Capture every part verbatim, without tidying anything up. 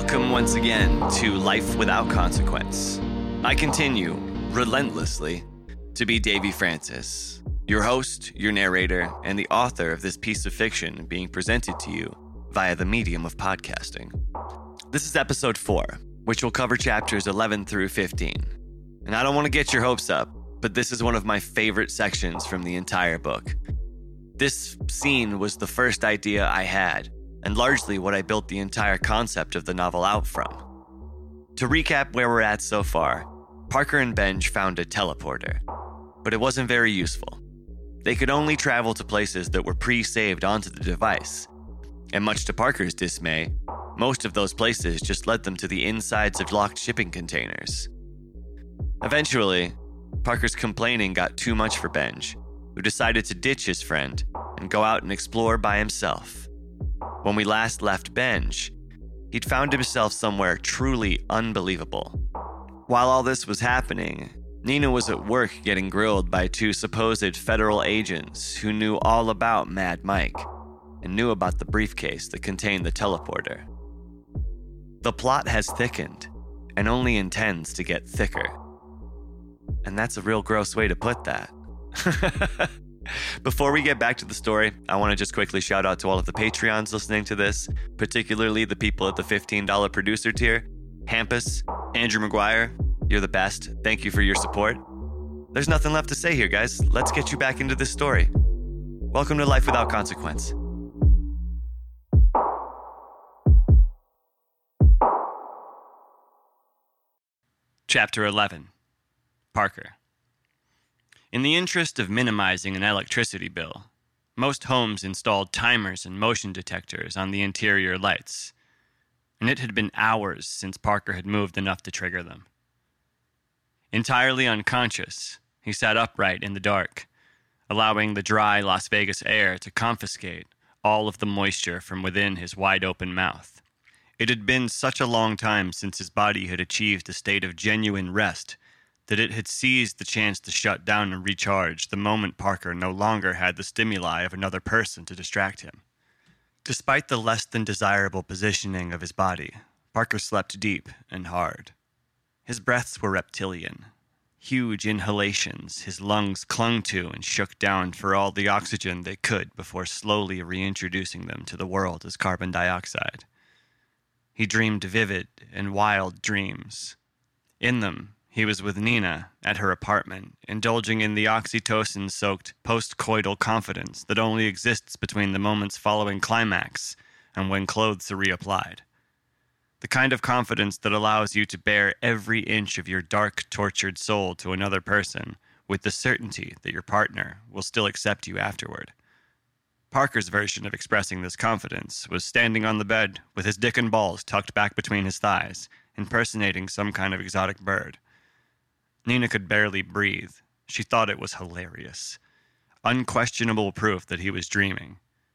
Welcome once again to Life Without Consequence. I continue, relentlessly, to be Davy Francis, your host, your narrator, and the author of this piece of fiction being presented to you via the medium of podcasting. This is episode four, which will cover chapters eleven through fifteen. And I don't want to get your hopes up, but this is one of my favorite sections from the entire book. This scene was the first idea I had, and largely what I built the entire concept of the novel out from. To recap where we're at so far, Parker and Benj found a teleporter, but it wasn't very useful. They could only travel to places that were pre-saved onto the device, and much to Parker's dismay, most of those places just led them to the insides of locked shipping containers. Eventually, Parker's complaining got too much for Benj, who decided to ditch his friend and go out and explore by himself. When we last left Benj, he'd found himself somewhere truly unbelievable. While all this was happening, Nina was at work getting grilled by two supposed federal agents who knew all about Mad Mike and knew about the briefcase that contained the teleporter. The plot has thickened and only intends to get thicker. And that's a real gross way to put that. Before we get back to the story, I want to just quickly shout out to all of the Patreons listening to this, particularly the people at the fifteen dollars producer tier. Hampus, Andrew McGuire, you're the best. Thank you for your support. There's nothing left to say here, guys. Let's get you back into this story. Welcome to Life Without Consequence. Chapter eleven. Parker. In the interest of minimizing an electricity bill, most homes installed timers and motion detectors on the interior lights, and it had been hours since Parker had moved enough to trigger them. Entirely unconscious, he sat upright in the dark, allowing the dry Las Vegas air to confiscate all of the moisture from within his wide-open mouth. It had been such a long time since his body had achieved a state of genuine rest that it had seized the chance to shut down and recharge the moment Parker no longer had the stimuli of another person to distract him. Despite the less than desirable positioning of his body, Parker slept deep and hard. His breaths were reptilian. Huge inhalations his lungs clung to and shook down for all the oxygen they could before slowly reintroducing them to the world as carbon dioxide. He dreamed vivid and wild dreams. In them, he was with Nina at her apartment, indulging in the oxytocin-soaked post-coital confidence that only exists between the moments following climax and when clothes are reapplied. The kind of confidence that allows you to bare every inch of your dark, tortured soul to another person with the certainty that your partner will still accept you afterward. Parker's version of expressing this confidence was standing on the bed with his dick and balls tucked back between his thighs, impersonating some kind of exotic bird. Nina could barely breathe. She thought it was hilarious. Unquestionable proof that he was dreaming.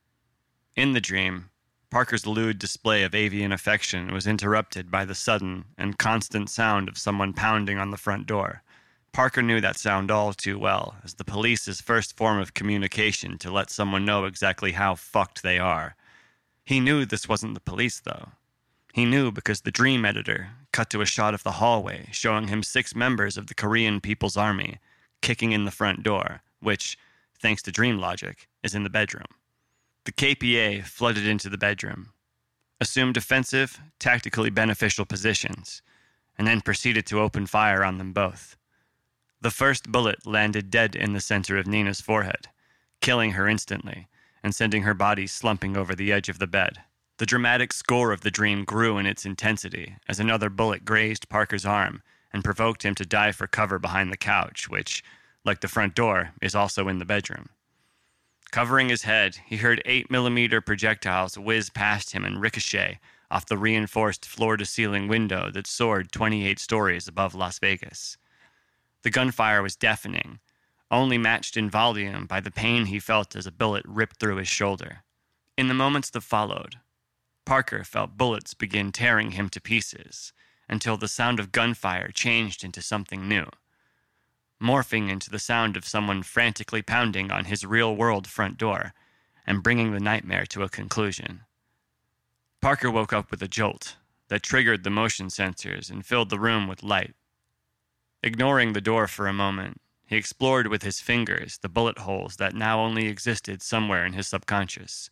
In the dream, Parker's lewd display of avian affection was interrupted by the sudden and constant sound of someone pounding on the front door. Parker knew that sound all too well, as the police's first form of communication to let someone know exactly how fucked they are. He knew this wasn't the police, though. He knew because the dream editor cut to a shot of the hallway showing him six members of the Korean People's Army kicking in the front door, which, thanks to dream logic, is in the bedroom. The K P A flooded into the bedroom, assumed defensive, tactically beneficial positions, and then proceeded to open fire on them both. The first bullet landed dead in the center of Nina's forehead, killing her instantly and sending her body slumping over the edge of the bed. The dramatic score of the dream grew in its intensity as another bullet grazed Parker's arm and provoked him to dive for cover behind the couch, which, like the front door, is also in the bedroom. Covering his head, he heard eight millimeter projectiles whiz past him and ricochet off the reinforced floor-to-ceiling window that soared twenty-eight stories above Las Vegas. The gunfire was deafening, only matched in volume by the pain he felt as a bullet ripped through his shoulder. In the moments that followed, Parker felt bullets begin tearing him to pieces until the sound of gunfire changed into something new, morphing into the sound of someone frantically pounding on his real-world front door and bringing the nightmare to a conclusion. Parker woke up with a jolt that triggered the motion sensors and filled the room with light. Ignoring the door for a moment, he explored with his fingers the bullet holes that now only existed somewhere in his subconscious.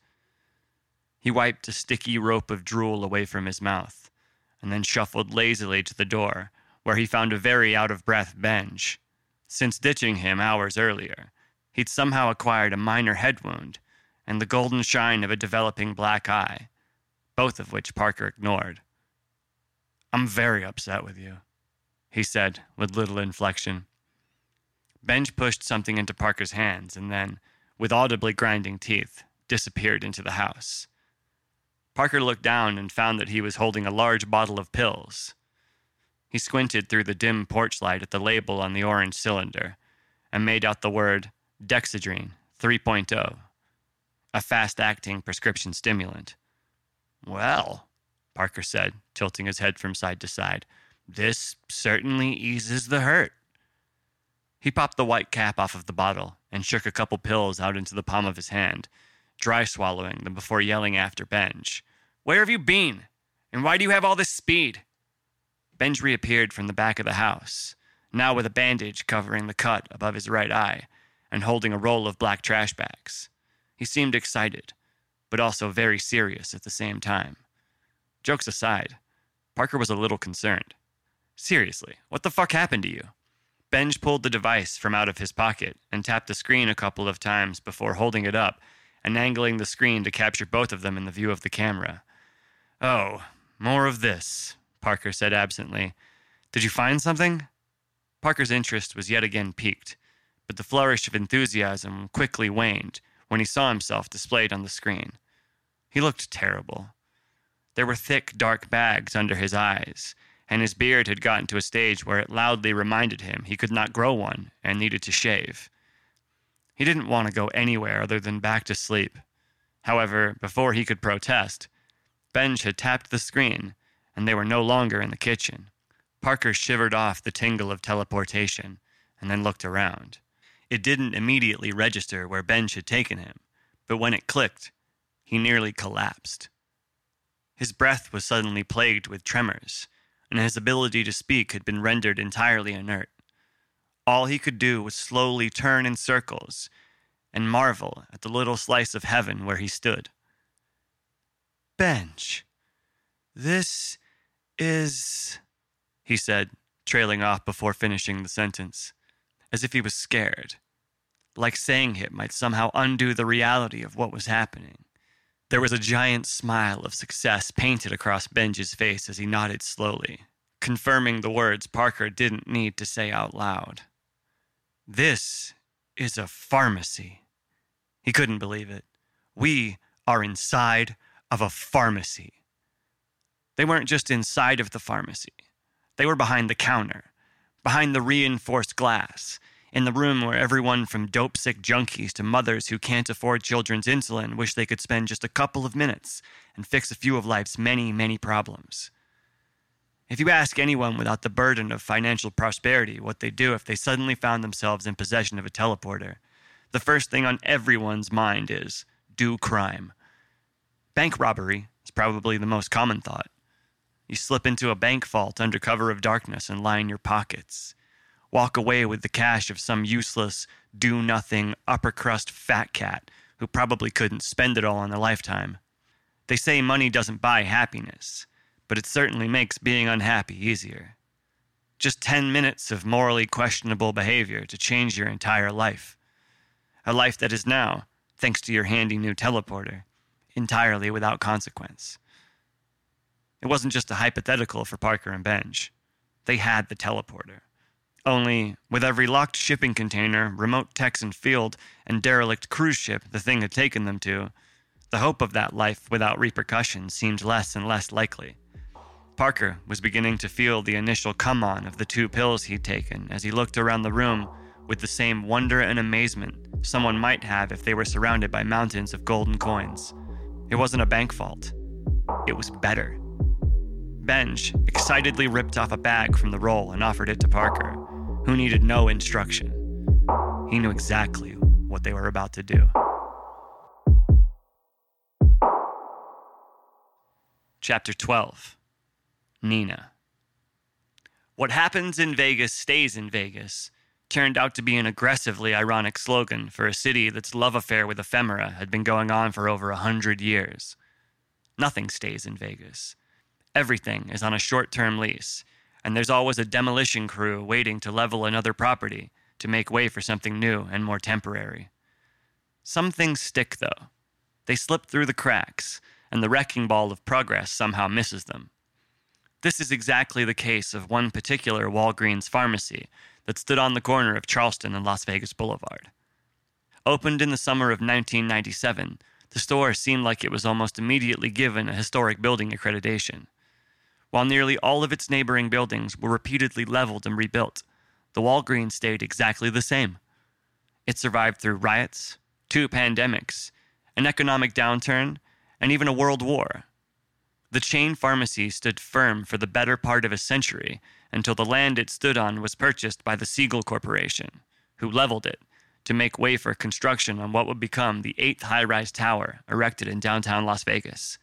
He wiped a sticky rope of drool away from his mouth, and then shuffled lazily to the door, where he found a very out-of-breath Benj. Since ditching him hours earlier, he'd somehow acquired a minor head wound and the golden shine of a developing black eye, both of which Parker ignored. "I'm very upset with you," he said with little inflection. Benj pushed something into Parker's hands and then, with audibly grinding teeth, disappeared into the house. Parker looked down and found that he was holding a large bottle of pills. He squinted through the dim porch light at the label on the orange cylinder and made out the word Dexedrine three point oh, a fast-acting prescription stimulant. "Well," Parker said, tilting his head from side to side, "this certainly eases the hurt." He popped the white cap off of the bottle and shook a couple pills out into the palm of his hand, dry swallowing them before yelling after Benj, "Where have you been? And why do you have all this speed?" Benj reappeared from the back of the house, now with a bandage covering the cut above his right eye and holding a roll of black trash bags. He seemed excited, but also very serious at the same time. Jokes aside, Parker was a little concerned. "Seriously, what the fuck happened to you?" Benj pulled the device from out of his pocket and tapped the screen a couple of times before holding it up and angling the screen to capture both of them in the view of the camera. "Oh, more of this," Parker said absently. "Did you find something?" Parker's interest was yet again piqued, but the flourish of enthusiasm quickly waned when he saw himself displayed on the screen. He looked terrible. There were thick, dark bags under his eyes, and his beard had gotten to a stage where it loudly reminded him he could not grow one and needed to shave. He didn't want to go anywhere other than back to sleep. However, before he could protest, Benj had tapped the screen, and they were no longer in the kitchen. Parker shivered off the tingle of teleportation and then looked around. It didn't immediately register where Benj had taken him, but when it clicked, he nearly collapsed. His breath was suddenly plagued with tremors, and his ability to speak had been rendered entirely inert. All he could do was slowly turn in circles and marvel at the little slice of heaven where he stood. "Benj, this is," he said, trailing off before finishing the sentence, as if he was scared, like saying it might somehow undo the reality of what was happening. There was a giant smile of success painted across Benj's face as he nodded slowly, confirming the words Parker didn't need to say out loud. "This is a pharmacy." He couldn't believe it. "We are inside of a pharmacy." They weren't just inside of the pharmacy. They were behind the counter, behind the reinforced glass, in the room where everyone from dope-sick junkies to mothers who can't afford children's insulin wish they could spend just a couple of minutes and fix a few of life's many, many problems. If you ask anyone without the burden of financial prosperity what they'd do if they suddenly found themselves in possession of a teleporter, the first thing on everyone's mind is, do crime. Bank robbery is probably the most common thought. You slip into a bank vault under cover of darkness and line your pockets. Walk away with the cash of some useless, do-nothing, upper-crust fat cat who probably couldn't spend it all in a lifetime. They say money doesn't buy happiness, but it certainly makes being unhappy easier. Just ten minutes of morally questionable behavior to change your entire life. A life that is now, thanks to your handy new teleporter, entirely without consequence. It wasn't just a hypothetical for Parker and Benj. They had the teleporter. Only, with every locked shipping container, remote Texan field, and derelict cruise ship the thing had taken them to, the hope of that life without repercussions seemed less and less likely. Parker was beginning to feel the initial come-on of the two pills he'd taken as he looked around the room with the same wonder and amazement someone might have if they were surrounded by mountains of golden coins. It wasn't a bank vault. It was better. Benj excitedly ripped off a bag from the roll and offered it to Parker, who needed no instruction. He knew exactly what they were about to do. Chapter twelve. Nina. What happens in Vegas stays in Vegas turned out to be an aggressively ironic slogan for a city that's love affair with ephemera had been going on for over a hundred years. Nothing stays in Vegas. Everything is on a short-term lease, and there's always a demolition crew waiting to level another property to make way for something new and more temporary. Some things stick, though. They slip through the cracks, and the wrecking ball of progress somehow misses them. This is exactly the case of one particular Walgreens pharmacy that stood on the corner of Charleston and Las Vegas Boulevard. Opened in the summer of nineteen ninety-seven, the store seemed like it was almost immediately given a historic building accreditation. While nearly all of its neighboring buildings were repeatedly leveled and rebuilt, the Walgreens stayed exactly the same. It survived through riots, two pandemics, an economic downturn, and even a world war. The chain pharmacy stood firm for the better part of a century until the land it stood on was purchased by the Siegel Corporation, who leveled it to make way for construction on what would become the eighth high-rise tower erected in downtown Las Vegas.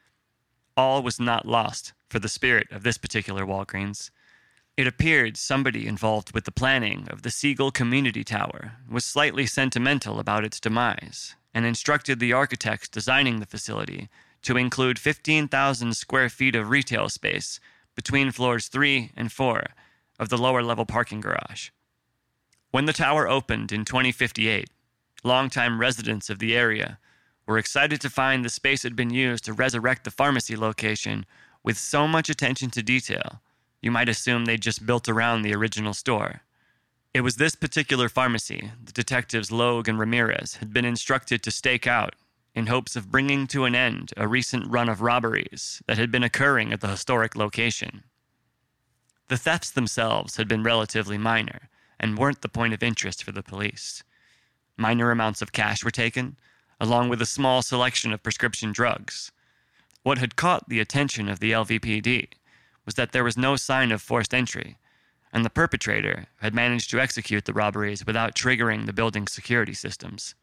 All was not lost for the spirit of this particular Walgreens. It appeared somebody involved with the planning of the Siegel Community Tower was slightly sentimental about its demise and instructed the architects designing the facility to include fifteen thousand square feet of retail space between floors three and four of the lower-level parking garage. When the tower opened in twenty fifty-eight, longtime residents of the area were excited to find the space had been used to resurrect the pharmacy location with so much attention to detail, you might assume they just built around the original store. It was this particular pharmacy the detectives Logue and Ramirez had been instructed to stake out in hopes of bringing to an end a recent run of robberies that had been occurring at the historic location. The thefts themselves had been relatively minor and weren't the point of interest for the police. Minor amounts of cash were taken, along with a small selection of prescription drugs. What had caught the attention of the L V P D was that there was no sign of forced entry, and the perpetrator had managed to execute the robberies without triggering the building's security systems.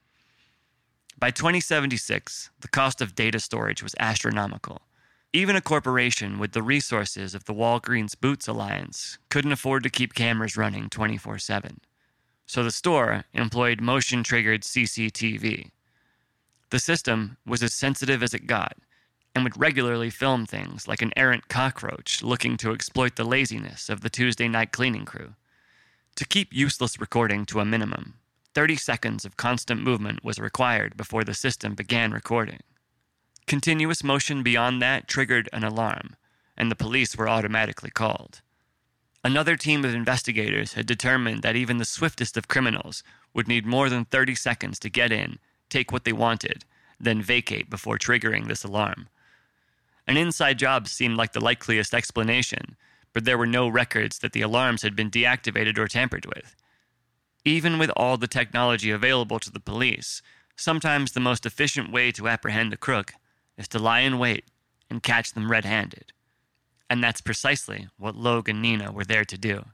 By twenty seventy-six, the cost of data storage was astronomical. Even a corporation with the resources of the Walgreens Boots Alliance couldn't afford to keep cameras running twenty-four seven. So the store employed motion-triggered C C T V. The system was as sensitive as it got, and would regularly film things like an errant cockroach looking to exploit the laziness of the Tuesday night cleaning crew. To keep useless recording to a minimum, thirty seconds of constant movement was required before the system began recording. Continuous motion beyond that triggered an alarm, and the police were automatically called. Another team of investigators had determined that even the swiftest of criminals would need more than thirty seconds to get in, take what they wanted, then vacate before triggering this alarm. An inside job seemed like the likeliest explanation, but there were no records that the alarms had been deactivated or tampered with. Even with all the technology available to the police, sometimes the most efficient way to apprehend a crook is to lie in wait and catch them red-handed. And that's precisely what Logue and Nina were there to do.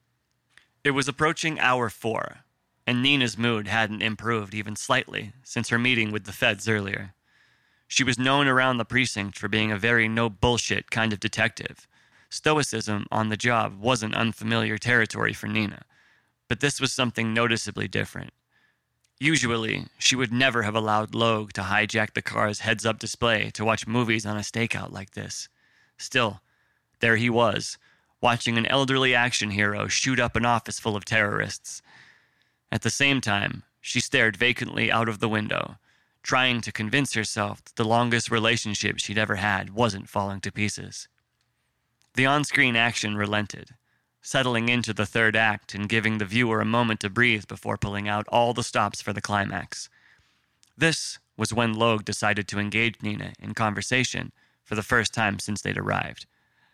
It was approaching hour four, and Nina's mood hadn't improved even slightly since her meeting with the feds earlier. She was known around the precinct for being a very no-bullshit kind of detective. Stoicism on the job wasn't unfamiliar territory for Nina, but this was something noticeably different. Usually, she would never have allowed Logue to hijack the car's heads-up display to watch movies on a stakeout like this. Still, there he was, watching an elderly action hero shoot up an office full of terrorists. At the same time, she stared vacantly out of the window, trying to convince herself that the longest relationship she'd ever had wasn't falling to pieces. The on-screen action relented, settling into the third act and giving the viewer a moment to breathe before pulling out all the stops for the climax. This was when Logue decided to engage Nina in conversation for the first time since they'd arrived.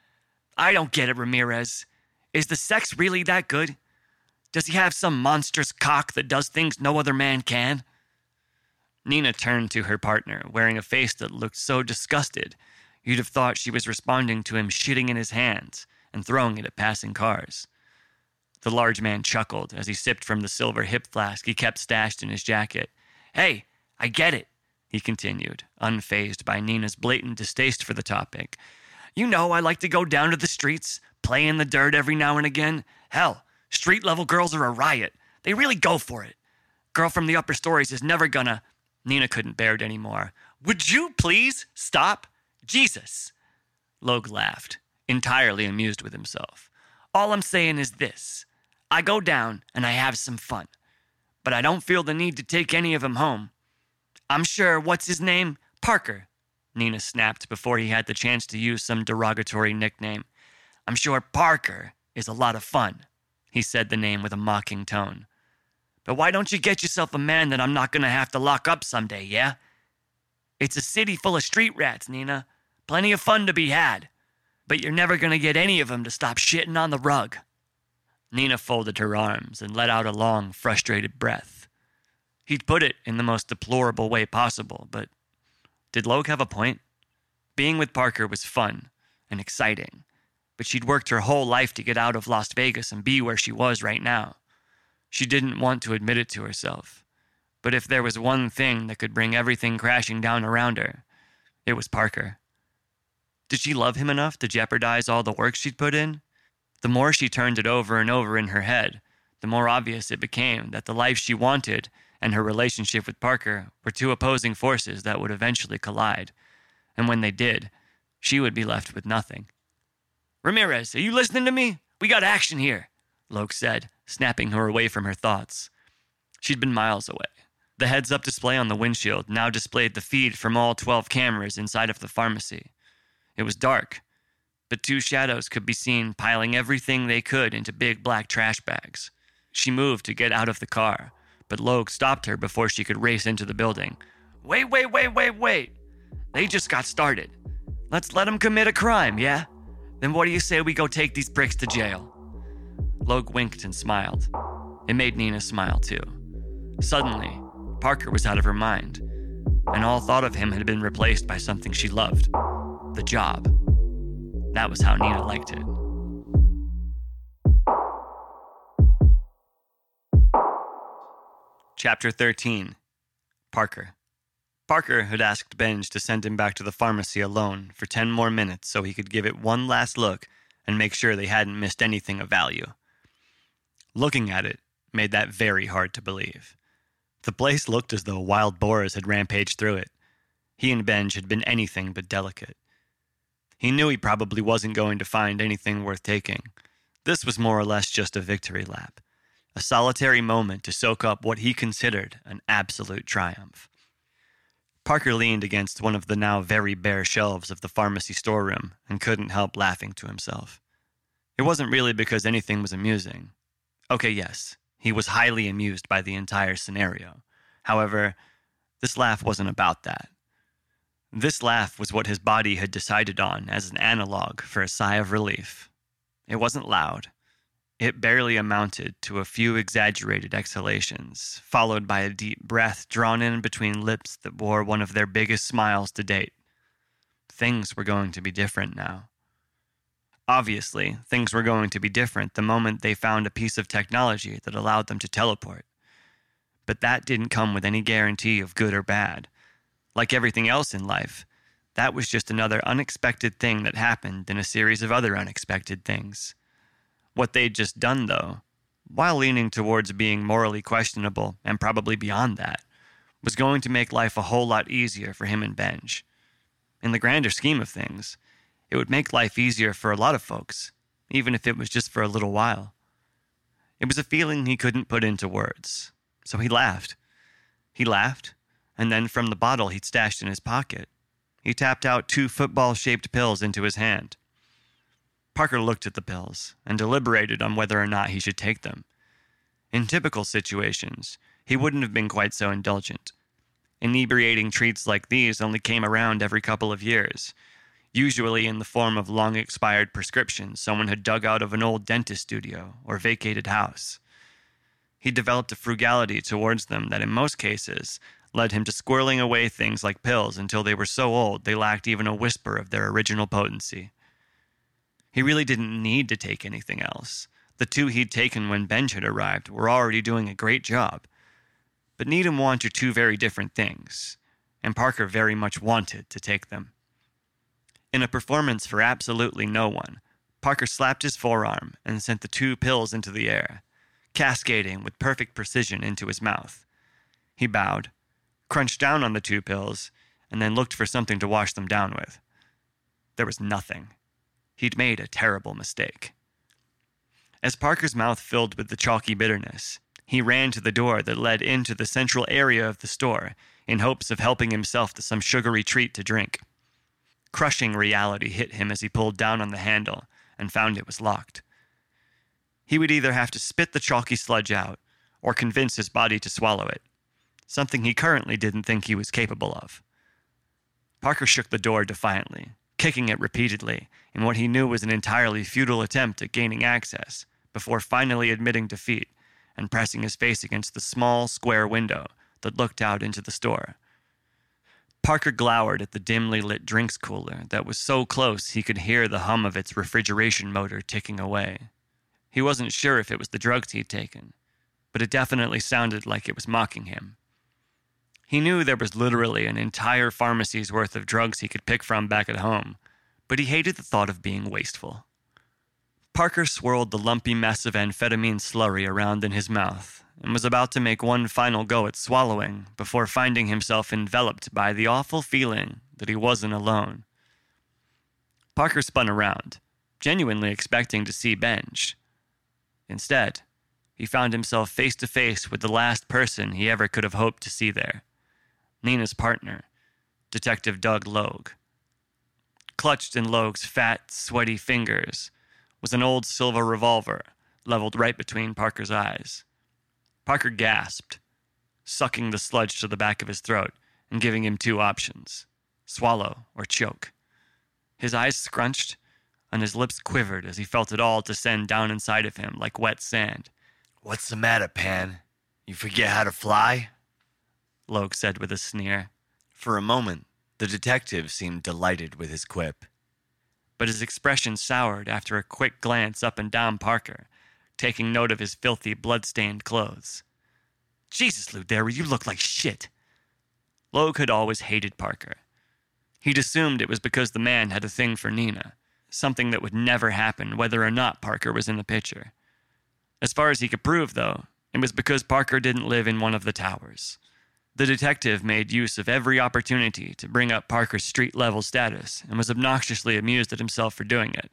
"I don't get it, Ramirez. Is the sex really that good? Does he have some monstrous cock that does things no other man can?" Nina turned to her partner, wearing a face that looked so disgusted, you'd have thought she was responding to him shitting in his hands and throwing it at passing cars. The large man chuckled as he sipped from the silver hip flask he kept stashed in his jacket. "Hey, I get it," he continued, unfazed by Nina's blatant distaste for the topic. You know I like to go down to the streets, play in the dirt every now and again. Hell, street-level girls are a riot. They really go for it. Girl from the upper stories is never gonna... Nina couldn't bear it anymore. Would you please stop? Jesus. Logue laughed, entirely amused with himself. All I'm saying is this. I go down and I have some fun. But I don't feel the need to take any of them home. I'm sure, what's his name? Parker. Nina snapped before he had the chance to use some derogatory nickname. I'm sure Parker is a lot of fun. He said the name with a mocking tone. But why don't you get yourself a man that I'm not going to have to lock up someday, yeah? It's a city full of street rats, Nina. Plenty of fun to be had. But you're never going to get any of them to stop shitting on the rug. Nina folded her arms and let out a long, frustrated breath. He'd put it in the most deplorable way possible, but did Logue have a point? Being with Parker was fun and exciting, but she'd worked her whole life to get out of Las Vegas and be where she was right now. She didn't want to admit it to herself, but if there was one thing that could bring everything crashing down around her, it was Parker. Did she love him enough to jeopardize all the work she'd put in? The more she turned it over and over in her head, the more obvious it became that the life she wanted and her relationship with Parker were two opposing forces that would eventually collide. And when they did, she would be left with nothing. Ramirez, are you listening to me? We got action here, Logue said, snapping her away from her thoughts. She'd been miles away. The heads-up display on the windshield now displayed the feed from all twelve cameras inside of the pharmacy. It was dark, but two shadows could be seen piling everything they could into big black trash bags. She moved to get out of the car, but Logue stopped her before she could race into the building. Wait, wait, wait, wait, wait. They just got started. Let's let them commit a crime, yeah? Then what do you say we go take these pricks to jail? Logue winked and smiled. It made Nina smile too. Suddenly, Parker was out of her mind, and all thought of him had been replaced by something she loved. The job. That was how Nina liked it. Chapter thirteen. Parker. Parker had asked Benj to send him back to the pharmacy alone for ten more minutes so he could give it one last look and make sure they hadn't missed anything of value. Looking at it made that very hard to believe. The place looked as though wild boars had rampaged through it. He and Benj had been anything but delicate. He knew he probably wasn't going to find anything worth taking. This was more or less just a victory lap, a solitary moment to soak up what he considered an absolute triumph. Parker leaned against one of the now very bare shelves of the pharmacy storeroom and couldn't help laughing to himself. It wasn't really because anything was amusing. Okay, yes, he was highly amused by the entire scenario. However, this laugh wasn't about that. This laugh was what his body had decided on as an analog for a sigh of relief. It wasn't loud. It barely amounted to a few exaggerated exhalations, followed by a deep breath drawn in between lips that bore one of their biggest smiles to date. Things were going to be different now. Obviously, things were going to be different the moment they found a piece of technology that allowed them to teleport. But that didn't come with any guarantee of good or bad. Like everything else in life, that was just another unexpected thing that happened in a series of other unexpected things. What they'd just done, though, while leaning towards being morally questionable and probably beyond that, was going to make life a whole lot easier for him and Benj. In the grander scheme of things, it would make life easier for a lot of folks, even if it was just for a little while. It was a feeling he couldn't put into words, so he laughed. He laughed, and then from the bottle he'd stashed in his pocket, he tapped out two football-shaped pills into his hand. Parker looked at the pills and deliberated on whether or not he should take them. In typical situations, he wouldn't have been quite so indulgent. Inebriating treats like these only came around every couple of years, usually in the form of long-expired prescriptions someone had dug out of an old dentist studio or vacated house. He developed a frugality towards them that in most cases led him to squirreling away things like pills until they were so old they lacked even a whisper of their original potency. He really didn't need to take anything else. The two he'd taken when Benj had arrived were already doing a great job. But need and want are two very different things, and Parker very much wanted to take them. In a performance for absolutely no one, Parker slapped his forearm and sent the two pills into the air, cascading with perfect precision into his mouth. He bowed, crunched down on the two pills, and then looked for something to wash them down with. There was nothing. He'd made a terrible mistake. As Parker's mouth filled with the chalky bitterness, he ran to the door that led into the central area of the store in hopes of helping himself to some sugary treat to drink. Crushing reality hit him as he pulled down on the handle and found it was locked. He would either have to spit the chalky sludge out or convince his body to swallow it, something he currently didn't think he was capable of. Parker shook the door defiantly, kicking it repeatedly in what he knew was an entirely futile attempt at gaining access, before finally admitting defeat and pressing his face against the small, square window that looked out into the store. Parker glowered at the dimly lit drinks cooler that was so close he could hear the hum of its refrigeration motor ticking away. He wasn't sure if it was the drugs he'd taken, but it definitely sounded like it was mocking him. He knew there was literally an entire pharmacy's worth of drugs he could pick from back at home, but he hated the thought of being wasteful. Parker swirled the lumpy mess of amphetamine slurry around in his mouth and was about to make one final go at swallowing before finding himself enveloped by the awful feeling that he wasn't alone. Parker spun around, genuinely expecting to see Benj. Instead, he found himself face to face with the last person he ever could have hoped to see there. Nina's partner, Detective Doug Logue. Clutched in Logue's fat, sweaty fingers was an old silver revolver leveled right between Parker's eyes. Parker gasped, sucking the sludge to the back of his throat and giving him two options, swallow or choke. His eyes scrunched and his lips quivered as he felt it all descend down inside of him like wet sand. "What's the matter, Pan? You forget how to fly?" Logue said with a sneer. For a moment, the detective seemed delighted with his quip. But his expression soured after a quick glance up and down Parker, taking note of his filthy, blood-stained clothes. Jesus, Lou Derry, you look like shit. Logue had always hated Parker. He'd assumed it was because the man had a thing for Nina, something that would never happen whether or not Parker was in the picture. As far as he could prove, though, it was because Parker didn't live in one of the towers. The detective made use of every opportunity to bring up Parker's street-level status and was obnoxiously amused at himself for doing it.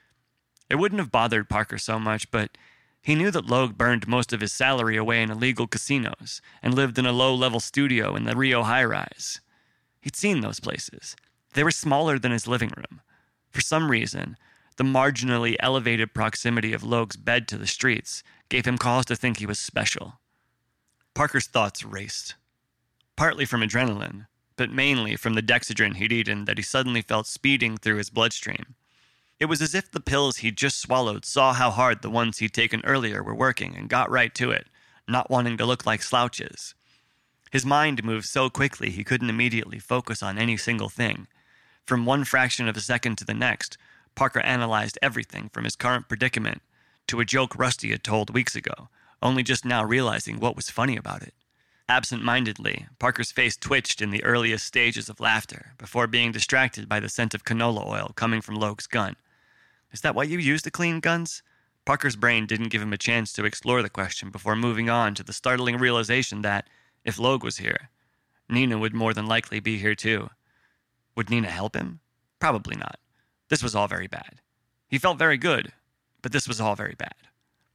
It wouldn't have bothered Parker so much, but he knew that Logue burned most of his salary away in illegal casinos and lived in a low-level studio in the Rio high-rise. He'd seen those places. They were smaller than his living room. For some reason, the marginally elevated proximity of Logue's bed to the streets gave him cause to think he was special. Parker's thoughts raced. Partly from adrenaline, but mainly from the Dexedrine he'd eaten that he suddenly felt speeding through his bloodstream. It was as if the pills he'd just swallowed saw how hard the ones he'd taken earlier were working and got right to it, not wanting to look like slouches. His mind moved so quickly he couldn't immediately focus on any single thing. From one fraction of a second to the next, Parker analyzed everything from his current predicament to a joke Rusty had told weeks ago, only just now realizing what was funny about it. Absent-mindedly, Parker's face twitched in the earliest stages of laughter before being distracted by the scent of canola oil coming from Logue's gun. Is that why you use to clean guns? Parker's brain didn't give him a chance to explore the question before moving on to the startling realization that, if Logue was here, Nina would more than likely be here too. Would Nina help him? Probably not. This was all very bad. He felt very good, but this was all very bad.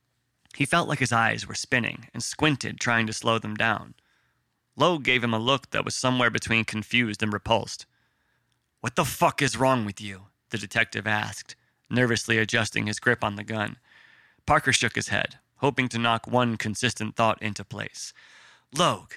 He felt like his eyes were spinning and squinted, trying to slow them down. Logue gave him a look that was somewhere between confused and repulsed. "What the fuck is wrong with you?" the detective asked, nervously adjusting his grip on the gun. Parker shook his head, hoping to knock one consistent thought into place. "Logue,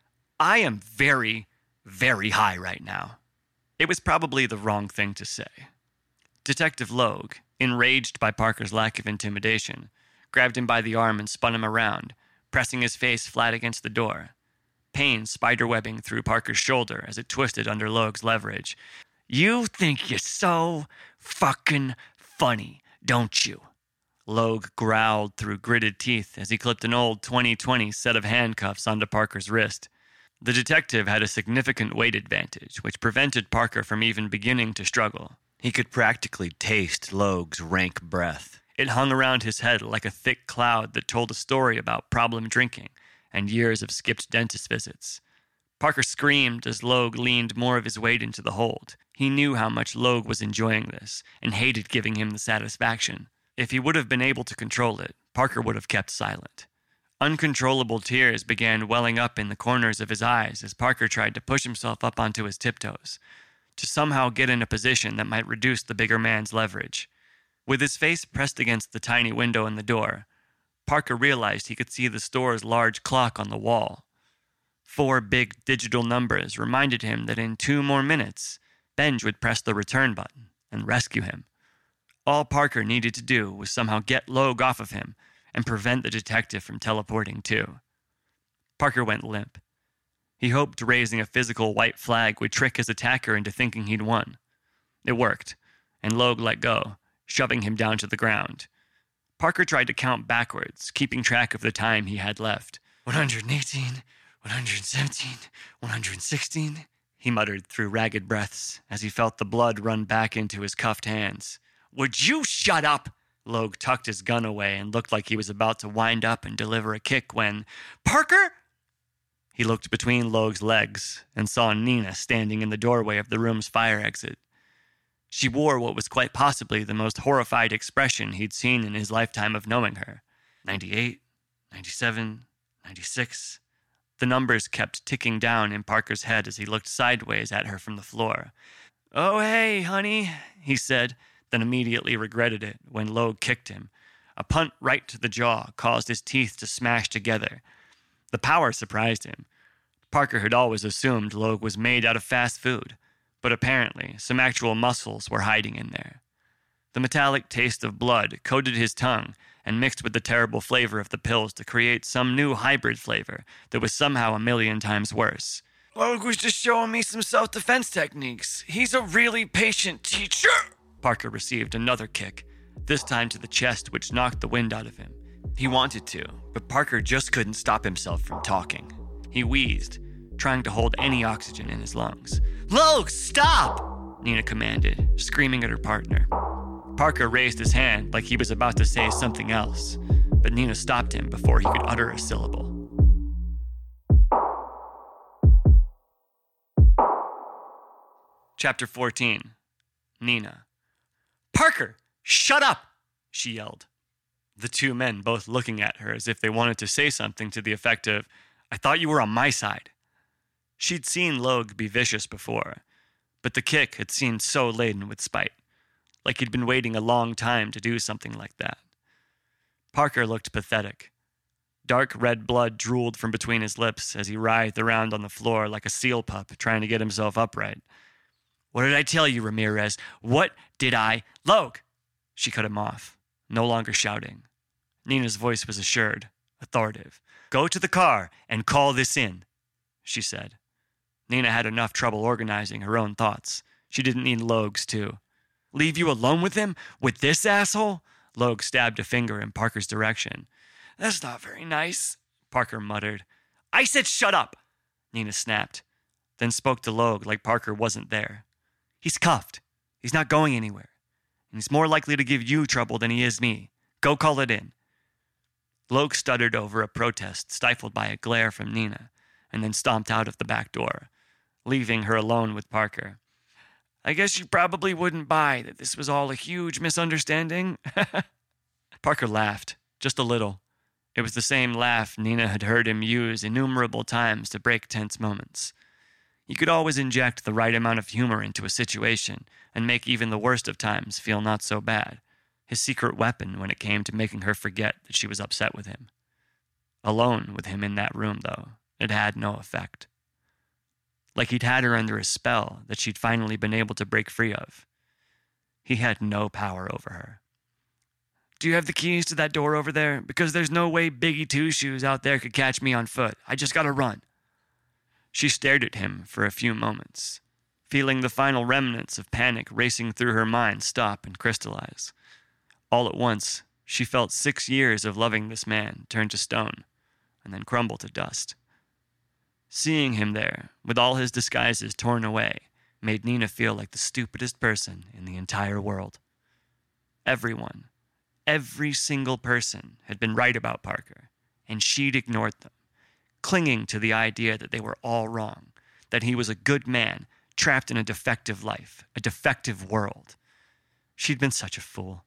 I am very, very high right now." It was probably the wrong thing to say. Detective Logue, enraged by Parker's lack of intimidation, grabbed him by the arm and spun him around, pressing his face flat against the door. Pain spiderwebbing through Parker's shoulder as it twisted under Logue's leverage. "You think you're so fucking funny, don't you?" Logue growled through gritted teeth as he clipped an old twenty twenty set of handcuffs onto Parker's wrist. The detective had a significant weight advantage, which prevented Parker from even beginning to struggle. He could practically taste Logue's rank breath. It hung around his head like a thick cloud that told a story about problem drinking and years of skipped dentist visits. Parker screamed as Logue leaned more of his weight into the hold. He knew how much Logue was enjoying this and hated giving him the satisfaction. If he would have been able to control it, Parker would have kept silent. Uncontrollable tears began welling up in the corners of his eyes as Parker tried to push himself up onto his tiptoes, to somehow get in a position that might reduce the bigger man's leverage. With his face pressed against the tiny window in the door, Parker realized he could see the store's large clock on the wall. Four big digital numbers reminded him that in two more minutes, Benj would press the return button and rescue him. All Parker needed to do was somehow get Logue off of him and prevent the detective from teleporting too. Parker went limp. He hoped raising a physical white flag would trick his attacker into thinking he'd won. It worked, and Logue let go, shoving him down to the ground. Parker tried to count backwards, keeping track of the time he had left. one hundred eighteen, one hundred seventeen, one hundred sixteen, he muttered through ragged breaths as he felt the blood run back into his cuffed hands. Would you shut up? Logue tucked his gun away and looked like he was about to wind up and deliver a kick when, Parker? He looked between Logue's legs and saw Nina standing in the doorway of the room's fire exit. She wore what was quite possibly the most horrified expression he'd seen in his lifetime of knowing her. ninety-eight, ninety-seven, ninety-six. The numbers kept ticking down in Parker's head as he looked sideways at her from the floor. Oh, hey, honey, he said, then immediately regretted it when Logue kicked him. A punt right to the jaw caused his teeth to smash together. The power surprised him. Parker had always assumed Logue was made out of fast food, but apparently some actual muscles were hiding in there. The metallic taste of blood coated his tongue and mixed with the terrible flavor of the pills to create some new hybrid flavor that was somehow a million times worse. Logue was just showing me some self-defense techniques. He's a really patient teacher. Parker received another kick, this time to the chest, which knocked the wind out of him. He wanted to, but Parker just couldn't stop himself from talking. He wheezed, trying to hold any oxygen in his lungs. Logue, stop! Nina commanded, screaming at her partner. Parker raised his hand like he was about to say something else, but Nina stopped him before he could utter a syllable. Chapter fourteen. Nina. Parker, shut up! She yelled. The two men both looking at her as if they wanted to say something to the effect of, I thought you were on my side. She'd seen Logue be vicious before, but the kick had seemed so laden with spite, like he'd been waiting a long time to do something like that. Parker looked pathetic. Dark red blood drooled from between his lips as he writhed around on the floor like a seal pup trying to get himself upright. What did I tell you, Ramirez? What did I... Logue! She cut him off, no longer shouting. Nina's voice was assured, authoritative. Go to the car and call this in, she said. Nina had enough trouble organizing her own thoughts. She didn't need Logue's too. Leave you alone with him? With this asshole? Logue stabbed a finger in Parker's direction. That's not very nice, Parker muttered. I said shut up, Nina snapped, then spoke to Logue like Parker wasn't there. He's cuffed. He's not going anywhere. And he's more likely to give you trouble than he is me. Go call it in. Logue stuttered over a protest stifled by a glare from Nina, and then stomped out of the back door, leaving her alone with Parker. I guess you probably wouldn't buy that this was all a huge misunderstanding. Parker laughed, just a little. It was the same laugh Nina had heard him use innumerable times to break tense moments. You could always inject the right amount of humor into a situation and make even the worst of times feel not so bad. His secret weapon when it came to making her forget that she was upset with him. Alone with him in that room, though, it had no effect. Like he'd had her under a spell that she'd finally been able to break free of. He had no power over her. Do you have the keys to that door over there? Because there's no way Biggie Two Shoes out there could catch me on foot. I just gotta run. She stared at him for a few moments, feeling the final remnants of panic racing through her mind stop and crystallize. All at once, she felt six years of loving this man turn to stone and then crumble to dust. Seeing him there, with all his disguises torn away, made Nina feel like the stupidest person in the entire world. Everyone, every single person had been right about Parker, and she'd ignored them, clinging to the idea that they were all wrong, that he was a good man trapped in a defective life, a defective world. She'd been such a fool.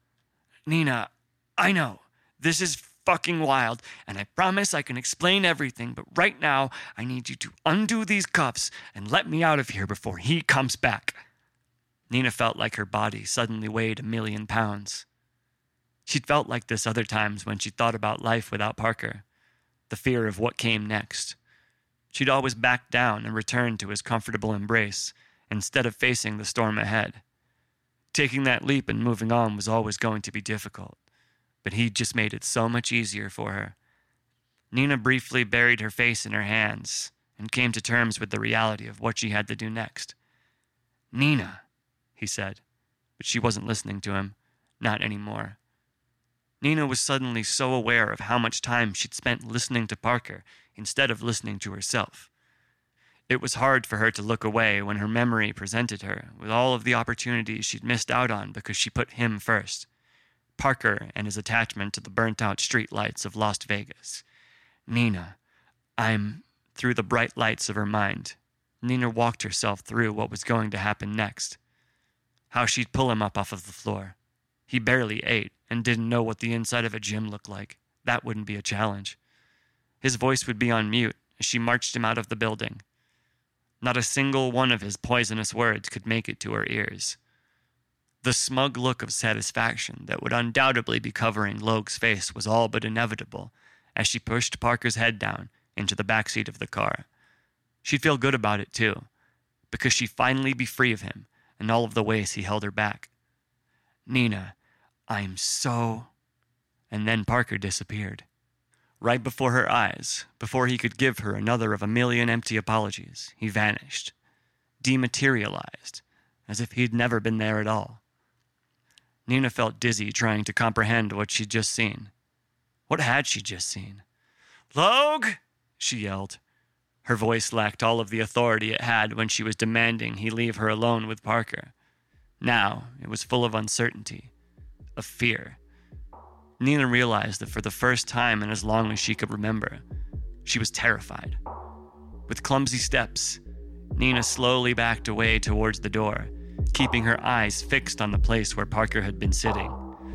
Nina, I know, this is fucking wild, and I promise I can explain everything, but right now, I need you to undo these cuffs and let me out of here before he comes back. Nina felt like her body suddenly weighed a million pounds. She'd felt like this other times when she thought about life without Parker, the fear of what came next. She'd always backed down and returned to his comfortable embrace instead of facing the storm ahead. Taking that leap and moving on was always going to be difficult, but he'd just made it so much easier for her. Nina briefly buried her face in her hands and came to terms with the reality of what she had to do next. Nina, he said, but she wasn't listening to him, not anymore. Nina was suddenly so aware of how much time she'd spent listening to Parker instead of listening to herself. It was hard for her to look away when her memory presented her with all of the opportunities she'd missed out on because she put him first. Parker and his attachment to the burnt-out streetlights of Las Vegas. Nina, I'm... Through the bright lights of her mind, Nina walked herself through what was going to happen next. How she'd pull him up off of the floor. He barely ate and didn't know what the inside of a gym looked like. That wouldn't be a challenge. His voice would be on mute as she marched him out of the building. Not a single one of his poisonous words could make it to her ears. The smug look of satisfaction that would undoubtedly be covering Logue's face was all but inevitable as she pushed Parker's head down into the backseat of the car. She'd feel good about it, too, because she'd finally be free of him and all of the ways he held her back. Nina, I'm so... And then Parker disappeared. Right before her eyes, before he could give her another of a million empty apologies, he vanished, dematerialized, as if he'd never been there at all. Nina felt dizzy trying to comprehend what she'd just seen. What had she just seen? Logue! She yelled. Her voice lacked all of the authority it had when she was demanding he leave her alone with Parker. Now, it was full of uncertainty, of fear. Nina realized that for the first time in as long as she could remember, she was terrified. With clumsy steps, Nina slowly backed away towards the door, keeping her eyes fixed on the place where Parker had been sitting.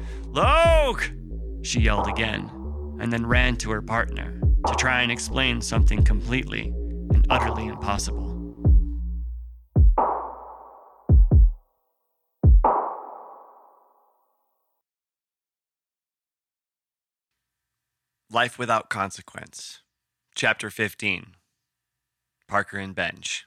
Logue! She yelled again, and then ran to her partner to try and explain something completely and utterly impossible. Life Without Consequence. Chapter fifteen. Parker and Benj.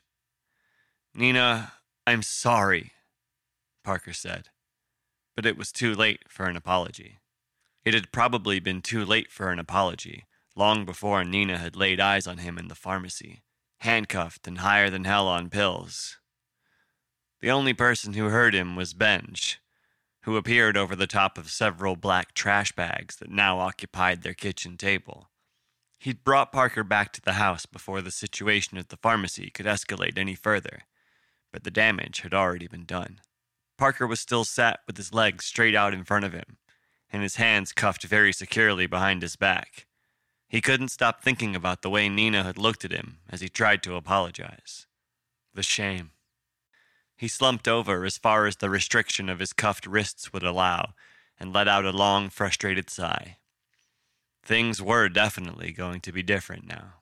Nina, I'm sorry, Parker said. But it was too late for an apology. It had probably been too late for an apology long before Nina had laid eyes on him in the pharmacy, handcuffed and higher than hell on pills. The only person who heard him was Benj, who appeared over the top of several black trash bags that now occupied their kitchen table. He'd brought Parker back to the house before the situation at the pharmacy could escalate any further, but the damage had already been done. Parker was still sat with his legs straight out in front of him, and his hands cuffed very securely behind his back. He couldn't stop thinking about the way Nina had looked at him as he tried to apologize. The shame. He slumped over as far as the restriction of his cuffed wrists would allow, and let out a long, frustrated sigh. Things were definitely going to be different now.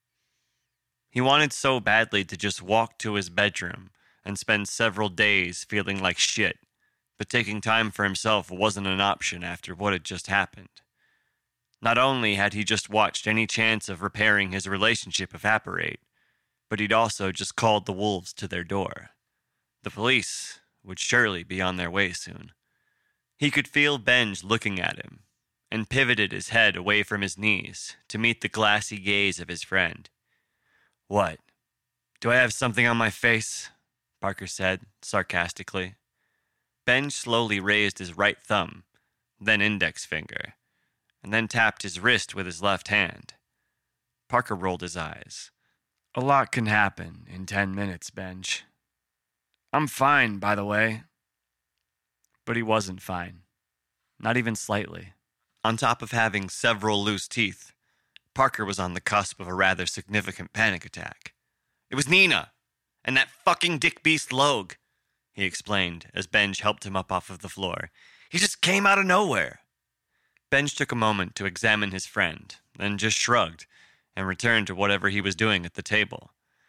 He wanted so badly to just walk to his bedroom and spend several days feeling like shit, but taking time for himself wasn't an option after what had just happened. Not only had he just watched any chance of repairing his relationship evaporate, but he'd also just called the wolves to their door. The police would surely be on their way soon. He could feel Benj looking at him, and pivoted his head away from his knees to meet the glassy gaze of his friend. What? Do I have something on my face? Parker said, sarcastically. Benj slowly raised his right thumb, then index finger, and then tapped his wrist with his left hand. Parker rolled his eyes. A lot can happen in ten minutes, Benj. I'm fine, by the way. But he wasn't fine. Not even slightly. On top of having several loose teeth, Parker was on the cusp of a rather significant panic attack. It was Nina, and that fucking dick beast Logue, he explained as Benj helped him up off of the floor. He just came out of nowhere. Benj took a moment to examine his friend, then just shrugged and returned to whatever he was doing at the table.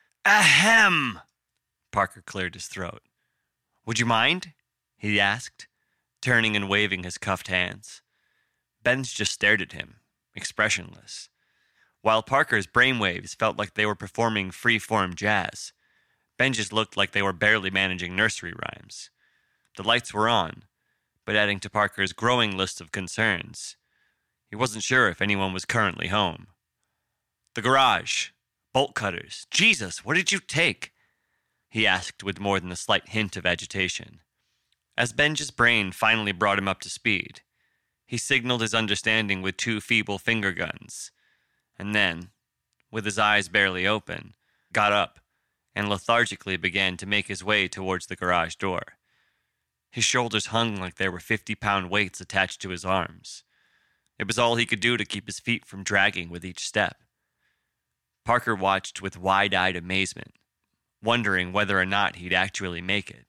Ahem! Parker cleared his throat. Would you mind? He asked, turning and waving his cuffed hands. Benj just stared at him, expressionless. While Parker's brainwaves felt like they were performing free-form jazz, Benj's looked like they were barely managing nursery rhymes. The lights were on, but adding to Parker's growing list of concerns, he wasn't sure if anyone was currently home. The garage, bolt cutters. Jesus, what did you take? He asked with more than a slight hint of agitation. As Benj's brain finally brought him up to speed, he signaled his understanding with two feeble finger guns, and then, with his eyes barely open, got up and lethargically began to make his way towards the garage door. His shoulders hung like there were fifty-pound weights attached to his arms. It was all he could do to keep his feet from dragging with each step. Parker watched with wide-eyed amazement, wondering whether or not he'd actually make it.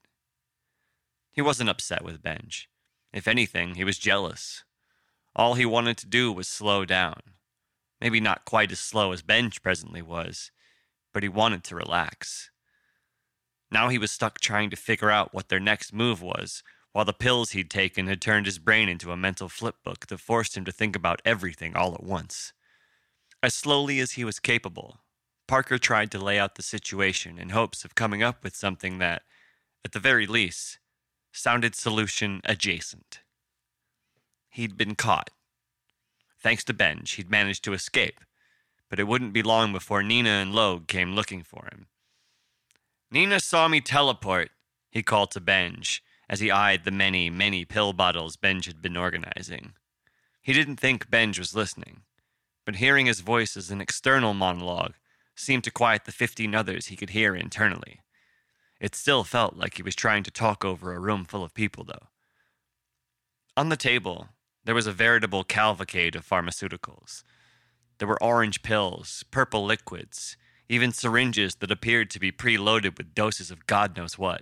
He wasn't upset with Benj. If anything, he was jealous. All he wanted to do was slow down. Maybe not quite as slow as Benj presently was, but he wanted to relax. Now he was stuck trying to figure out what their next move was, while the pills he'd taken had turned his brain into a mental flipbook that forced him to think about everything all at once. As slowly as he was capable, Parker tried to lay out the situation in hopes of coming up with something that, at the very least, sounded solution adjacent. He'd been caught. Thanks to Benj, he'd managed to escape, but it wouldn't be long before Nina and Logue came looking for him. Nina saw me teleport, he called to Benj, as he eyed the many, many pill bottles Benj had been organizing. He didn't think Benj was listening, but hearing his voice as an external monologue seemed to quiet the fifteen others he could hear internally. It still felt like he was trying to talk over a room full of people, though. On the table, there was a veritable cavalcade of pharmaceuticals. There were orange pills, purple liquids, even syringes that appeared to be preloaded with doses of God knows what.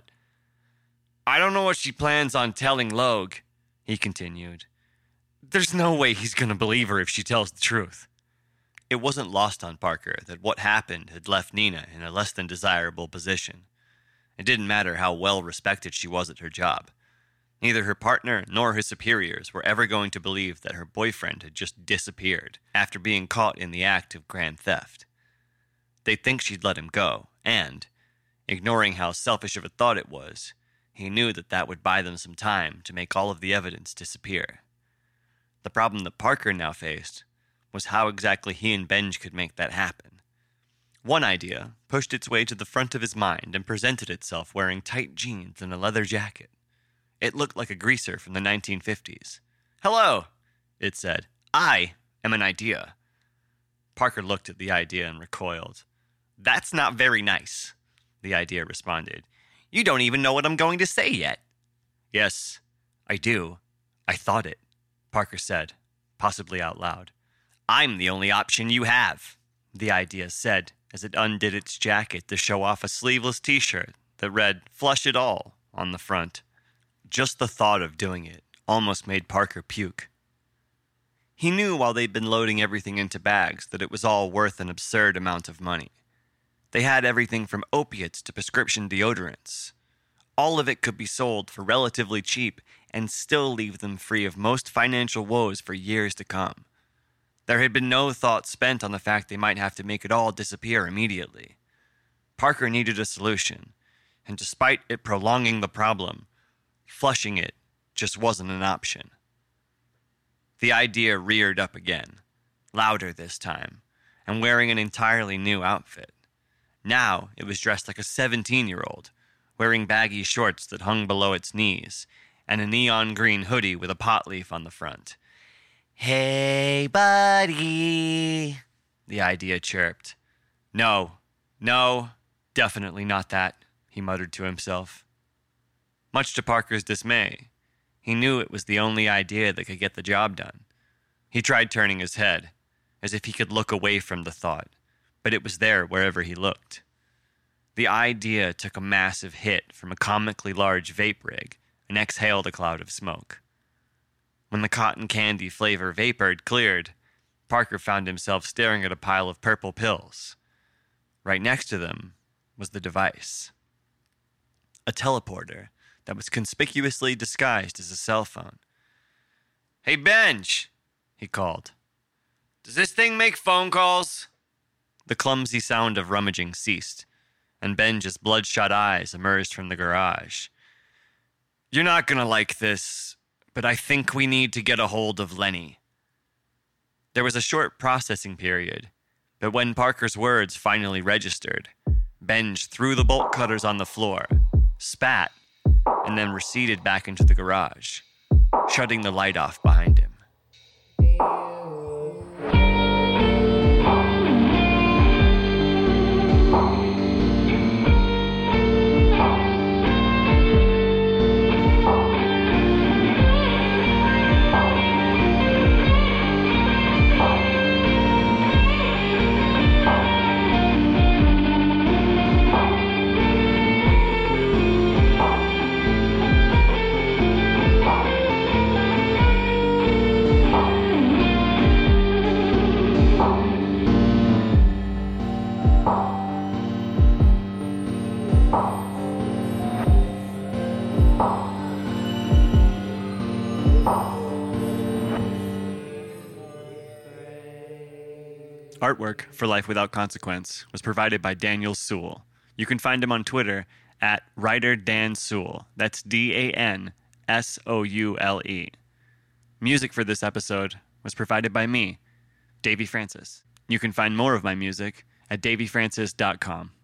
I don't know what she plans on telling Logue, he continued. There's no way he's going to believe her if she tells the truth. It wasn't lost on Parker that what happened had left Nina in a less than desirable position. It didn't matter how well respected she was at her job. Neither her partner nor his superiors were ever going to believe that her boyfriend had just disappeared after being caught in the act of grand theft. They'd think she'd let him go, and, ignoring how selfish of a thought it was, he knew that that would buy them some time to make all of the evidence disappear. The problem that Parker now faced was how exactly he and Benj could make that happen. One idea pushed its way to the front of his mind and presented itself wearing tight jeans and a leather jacket. It looked like a greaser from the nineteen fifties. Hello, it said. I am an idea. Parker looked at the idea and recoiled. That's not very nice, the idea responded. You don't even know what I'm going to say yet. Yes, I do. I thought it, Parker said, possibly out loud. I'm the only option you have, the idea said as it undid its jacket to show off a sleeveless t-shirt that read, Flush It All, on the front. Just the thought of doing it almost made Parker puke. He knew while they'd been loading everything into bags that it was all worth an absurd amount of money. They had everything from opiates to prescription deodorants. All of it could be sold for relatively cheap and still leave them free of most financial woes for years to come. There had been no thought spent on the fact they might have to make it all disappear immediately. Parker needed a solution, and despite it prolonging the problem, flushing it just wasn't an option. The idea reared up again, louder this time, and wearing an entirely new outfit. Now it was dressed like a seventeen-year-old, wearing baggy shorts that hung below its knees, and a neon green hoodie with a pot leaf on the front. Hey, buddy, the idea chirped. No, no, definitely not that, he muttered to himself. Much to Parker's dismay, he knew it was the only idea that could get the job done. He tried turning his head, as if he could look away from the thought, but it was there wherever he looked. The idea took a massive hit from a comically large vape rig and exhaled a cloud of smoke. When the cotton candy flavor vapor had cleared, Parker found himself staring at a pile of purple pills. Right next to them was the device. A teleporter that was conspicuously disguised as a cell phone. "Hey, Benj," he called. "Does this thing make phone calls?" The clumsy sound of rummaging ceased, and Benj's bloodshot eyes emerged from the garage. "You're not gonna like this, but I think we need to get a hold of Lenny." There was a short processing period, but when Parker's words finally registered, Benj threw the bolt cutters on the floor, spat, and then receded back into the garage, shutting the light off behind him. Artwork for Life Without Consequence was provided by Daniel Sewell. You can find him on Twitter at writer Dan Sewell. That's D A N S O U L E. Music for this episode was provided by me, Davey Francis. You can find more of my music at davey francis dot com.